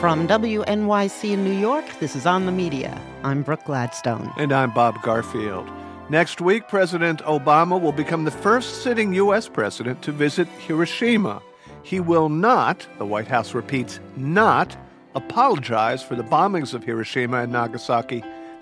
From WNYC in New York, this is On the Media. I'm Brooke Gladstone. And I'm Bob Garfield. Next week, President Obama will become the first sitting U.S. president to visit Hiroshima. He will not, the White House repeats, not apologize for the bombings of Hiroshima and Nagasaki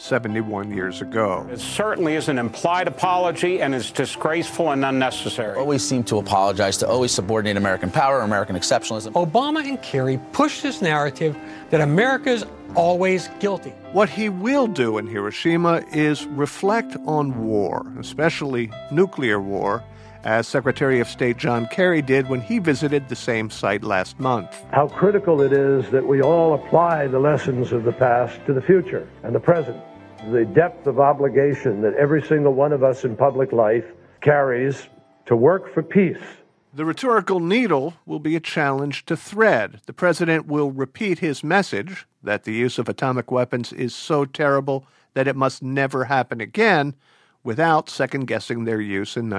71 years ago. It certainly is an implied apology, and it's disgraceful and unnecessary. Always seem to apologize, to always subordinate American power, American exceptionalism. Obama and Kerry pushed this narrative that America's always guilty. What he will do in Hiroshima is reflect on war, especially nuclear war, as Secretary of State John Kerry did when he visited the same site last month. How critical it is that we all apply the lessons of the past to the future and the present. The depth of obligation that every single one of us in public life carries to work for peace. The rhetorical needle will be a challenge to thread. The president will repeat his message that the use of atomic weapons is so terrible that it must never happen again, without second-guessing their use in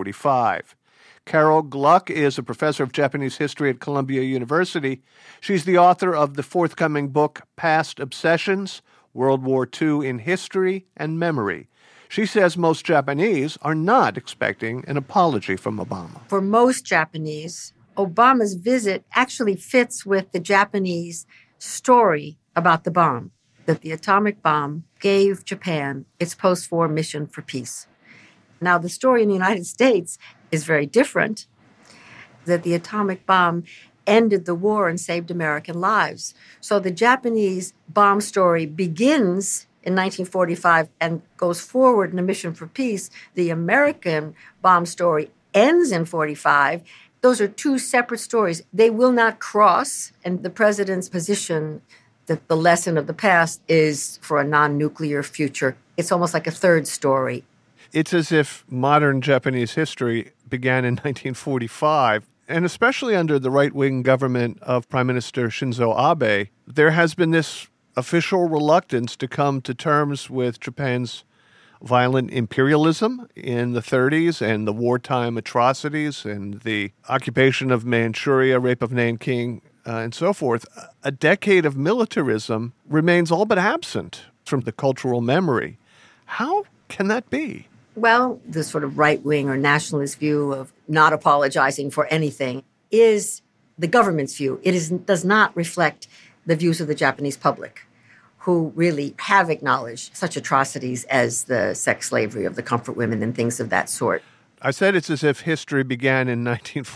1945. Carol Gluck is a professor of Japanese history at Columbia University. She's the author of the forthcoming book, Past Obsessions, World War II in History and Memory. She says most Japanese are not expecting an apology from Obama. For most Japanese, Obama's visit actually fits with the Japanese story about the bomb, that the atomic bomb gave Japan its post-war mission for peace. Now, the story in the United States is very different, that the atomic bomb ended the war and saved American lives. So the Japanese bomb story begins in 1945 and goes forward in a mission for peace. The American bomb story ends in 45. Those are two separate stories. They will not cross, and the president's position that the lesson of the past is for a non-nuclear future. It's almost like a third story. It's as if modern Japanese history began in 1945, and especially under the right-wing government of Prime Minister Shinzo Abe, there has been this official reluctance to come to terms with Japan's violent imperialism in the 30s and the wartime atrocities and the occupation of Manchuria, rape of Nanking, and so forth. A decade of militarism remains all but absent from the cultural memory. How can that be? Well, the sort of right-wing or nationalist view of not apologizing for anything is the government's view. Does not reflect the views of the Japanese public, who really have acknowledged such atrocities as the sex slavery of the comfort women and things of that sort. I said it's as if history began in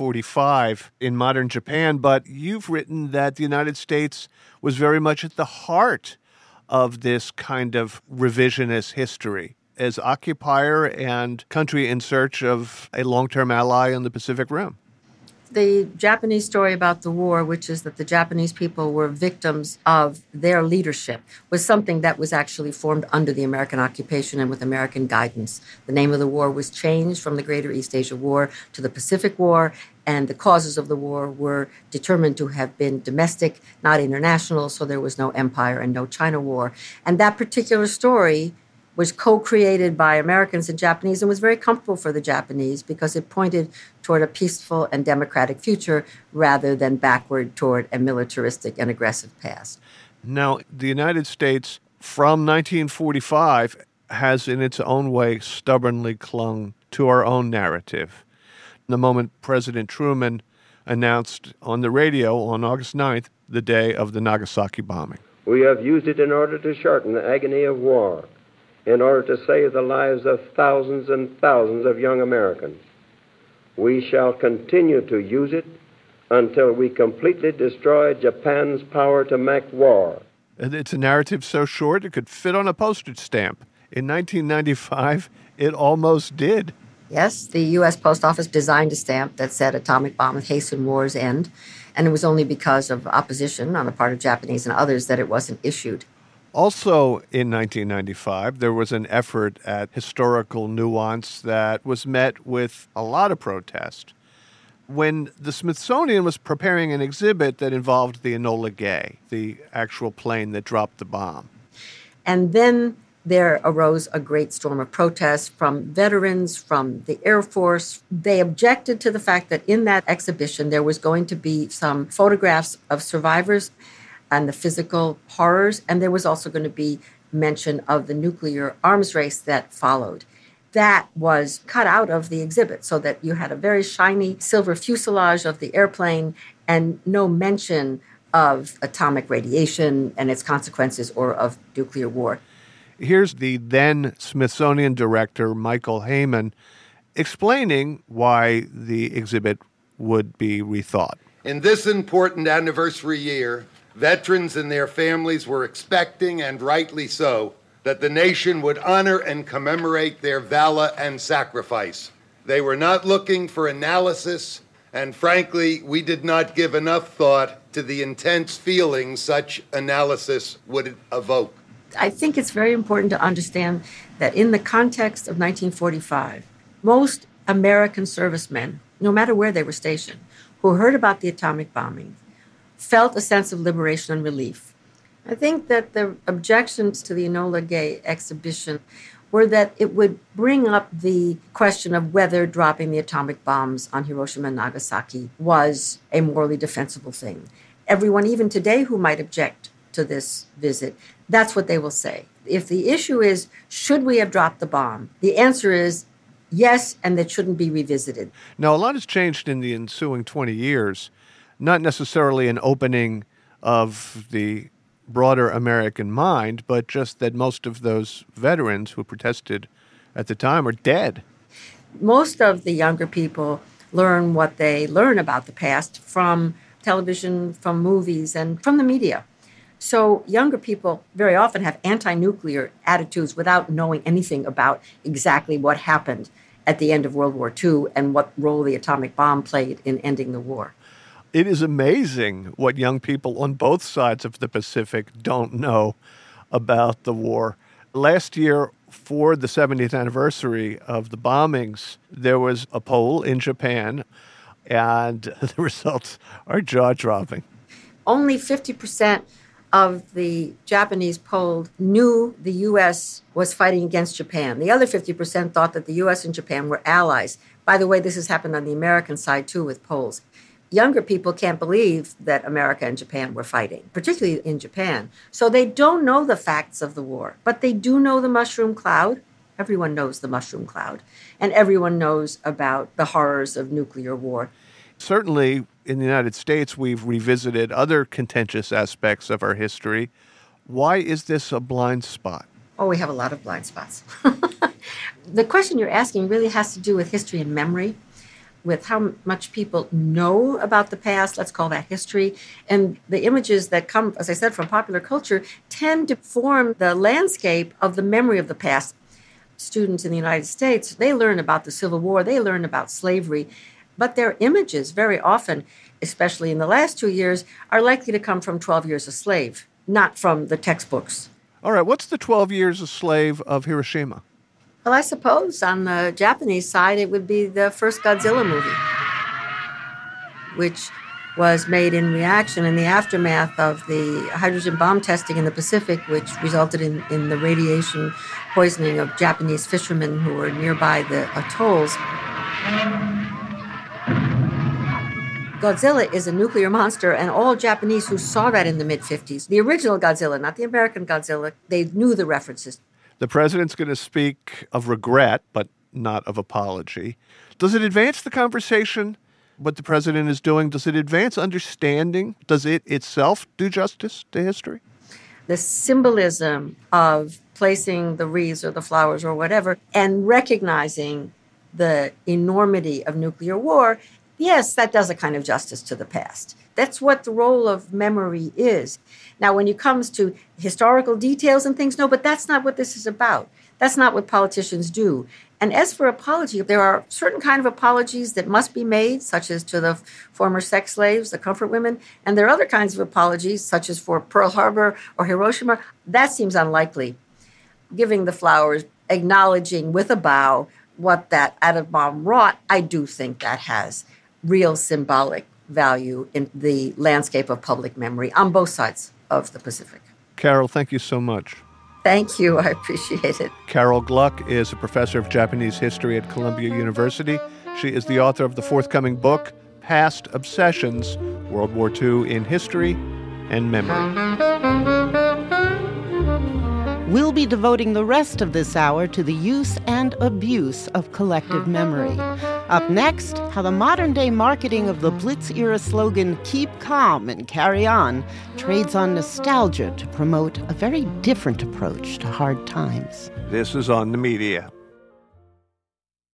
1945 in modern Japan, but you've written that the United States was very much at the heart of this kind of revisionist history as occupier and country in search of a long-term ally in the Pacific Rim. The Japanese story about the war, which is that the Japanese people were victims of their leadership, was something that was actually formed under the American occupation and with American guidance. The name of the war was changed from the Greater East Asia War to the Pacific War, and the causes of the war were determined to have been domestic, not international, so there was no empire and no China war. And that particular story was co-created by Americans and Japanese and was very comfortable for the Japanese because it pointed toward a peaceful and democratic future rather than backward toward a militaristic and aggressive past. Now, the United States from 1945 has in its own way stubbornly clung to our own narrative. The moment President Truman announced on the radio on August 9th, the day of the Nagasaki bombing. We have used it in order to shorten the agony of war, in order to save the lives of thousands and thousands of young Americans. We shall continue to use it until we completely destroy Japan's power to make war. It's a narrative so short it could fit on a postage stamp. In 1995, it almost did. Yes, the U.S. Post Office designed a stamp that said atomic bomb hasten war's end, and it was only because of opposition on the part of Japanese and others that it wasn't issued. Also in 1995, there was an effort at historical nuance that was met with a lot of protest. When the Smithsonian was preparing an exhibit that involved the Enola Gay, the actual plane that dropped the bomb. And then there arose a great storm of protests from veterans, from the Air Force. They objected to the fact that in that exhibition there was going to be some photographs of survivors and the physical horrors. And there was also going to be mention of the nuclear arms race that followed. That was cut out of the exhibit so that you had a very shiny silver fuselage of the airplane and no mention of atomic radiation and its consequences or of nuclear war. Here's the then Smithsonian director, Michael Heyman, explaining why the exhibit would be rethought. In this important anniversary year, veterans and their families were expecting, and rightly so, that the nation would honor and commemorate their valor and sacrifice. They were not looking for analysis, and frankly, we did not give enough thought to the intense feelings such analysis would evoke. I think it's very important to understand that in the context of 1945, most American servicemen, no matter where they were stationed, who heard about the atomic bombing, felt a sense of liberation and relief. I think that the objections to the Enola Gay exhibition were that it would bring up the question of whether dropping the atomic bombs on Hiroshima and Nagasaki was a morally defensible thing. Everyone, even today, who might object to this visit, that's what they will say. If the issue is, should we have dropped the bomb? The answer is yes, and that shouldn't be revisited. Now, a lot has changed in the ensuing 20 years, not necessarily an opening of the broader American mind, but just that most of those veterans who protested at the time are dead. Most of the younger people learn what they learn about the past from television, from movies, and from the media. So younger people very often have anti-nuclear attitudes without knowing anything about exactly what happened at the end of World War II and what role the atomic bomb played in ending the war. It is amazing what young people on both sides of the Pacific don't know about the war. Last year, for the 70th anniversary of the bombings, there was a poll in Japan, and the results are jaw-dropping. Only 50% of the Japanese polled knew the U.S. was fighting against Japan. The other 50% thought that the U.S. and Japan were allies. By the way, this has happened on the American side, too, with polls. Younger people can't believe that America and Japan were fighting, particularly in Japan. So they don't know the facts of the war, but they do know the mushroom cloud. Everyone knows the mushroom cloud, and everyone knows about the horrors of nuclear war. Certainly, in the United States, we've revisited other contentious aspects of our history. Why is this a blind spot? Oh, we have a lot of blind spots. The question you're asking really has to do with history and memory, with how much people know about the past, let's call that history. And the images that come, as I said, from popular culture tend to form the landscape of the memory of the past. Students in the United States, they learn about the Civil War, they learn about slavery, but their images very often, especially in the last 2 years, are likely to come from 12 Years a Slave, not from the textbooks. All right, what's the 12 Years a Slave of Hiroshima? Well, I suppose on the Japanese side, it would be the first Godzilla movie, which was made in reaction in the aftermath of the hydrogen bomb testing in the Pacific, which resulted in the radiation poisoning of Japanese fishermen who were nearby the atolls. Godzilla is a nuclear monster, and all Japanese who saw that in the mid-50s, the original Godzilla, not the American Godzilla, they knew the references. The president's going to speak of regret, but not of apology. Does it advance the conversation, what the president is doing? Does it advance understanding? Does it itself do justice to history? The symbolism of placing the wreaths or the flowers or whatever and recognizing the enormity of nuclear war, yes, that does a kind of justice to the past. That's what the role of memory is. Now, when it comes to historical details and things, no, but that's not what this is about. That's not what politicians do. And as for apology, there are certain kind of apologies that must be made, such as to the former sex slaves, the comfort women, and there are other kinds of apologies, such as for Pearl Harbor or Hiroshima. That seems unlikely. Giving the flowers, acknowledging with a bow what that atom bomb wrought, I do think that has real symbolic value in the landscape of public memory on both sides of the Pacific. Carol, thank you so much. Thank you. I appreciate it. Carol Gluck is a professor of Japanese history at Columbia University. She is the author of the forthcoming book, Past Obsessions, World War II in History and memory. We'll be devoting the rest of this hour to the use and abuse of collective memory. Up next, how the modern-day marketing of the Blitz-era slogan, "Keep calm and carry on," trades on nostalgia to promote a very different approach to hard times. This is On the Media.